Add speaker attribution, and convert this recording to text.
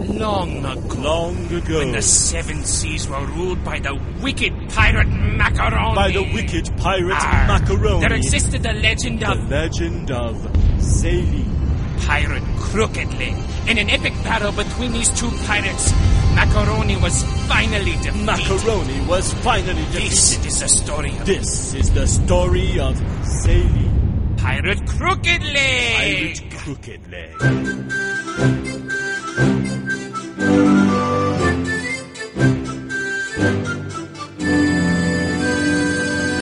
Speaker 1: Long ago.
Speaker 2: Long ago.
Speaker 1: When the seven seas were ruled by the wicked pirate Macaroni.
Speaker 2: By the wicked pirate Macaroni.
Speaker 1: There existed the legend of...
Speaker 2: The legend of Saline.
Speaker 1: Pirate Crooked Leg. In an epic battle between these two pirates, Macaroni was finally defeated.
Speaker 2: Macaroni was finally defeated.
Speaker 1: This is the story of...
Speaker 2: This is the story of Saline.
Speaker 1: Pirate Crooked Leg.
Speaker 2: Pirate Crooked Leg.